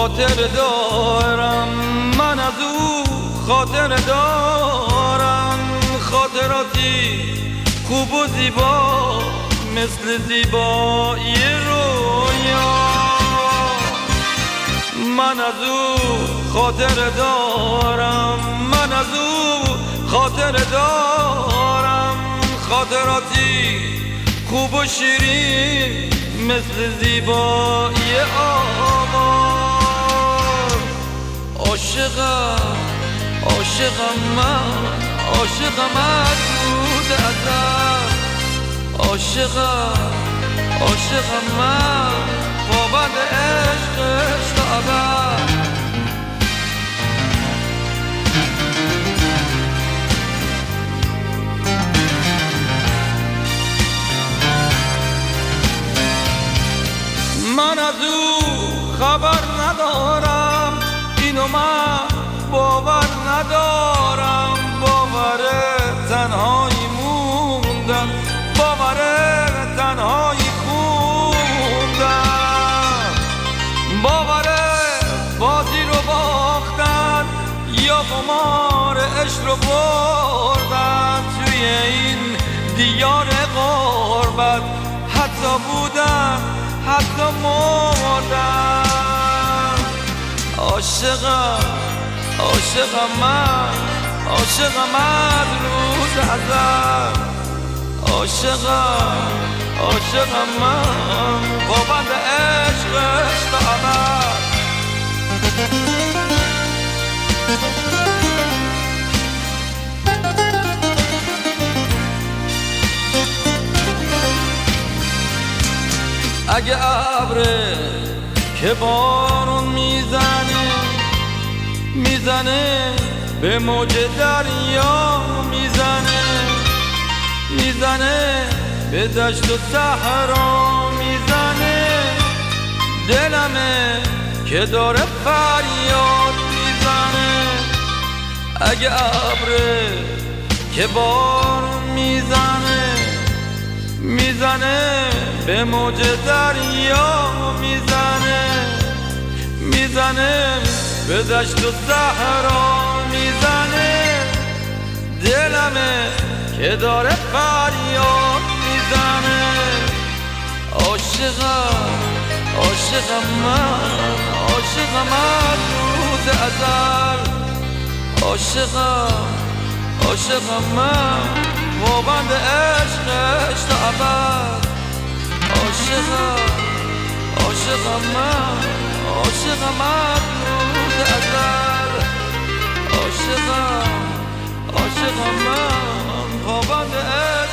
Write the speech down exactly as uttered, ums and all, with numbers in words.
خاطر دارم، من از او خاطر دارم. خاطراتی خوب و زیبا مثل زیبایی رویا. من از او خاطر دارم، من از او خاطر دارم. خاطراتی خوب و شیرین مثل زیبایی آواز. عاشقم عاشقم من، عاشقم از روز ازل. عاشقم عاشقم من، پابند عشقش تا ابد. من از او خبر ندارم، اینو من باور ندارم. باور تنهایی موندم، باور تنهایی خوندم. باور بازی رو باختن یا قمار عشق رو بردن. توی این دیار غربت حتی بودن، حتی مردم. عاشقم عاشقم من، عاشقم از روز ازل. عاشقم عاشقم من، پابند عشقش تا ابد. اگه ابره که بارون میزنه، میزنه به موج دریا، میزنه میزنه به دشت و صحرا، میزنه دلمه که داره فریاد میزنه. اگه ابره که بارون میزنه، میزنه به موج دریا، میزنه میزنه به دشت و صحرا، میزنه دلمه که داره فریاد میزنه. عاشقم عاشقم من، عاشقم از روز ازل. عاشقم عاشقم من، پابند عشقش تا ابد. عاشقم عاشقم من، عاشقم از روز ازل. عاشقم عاشقم من، پابند عشقش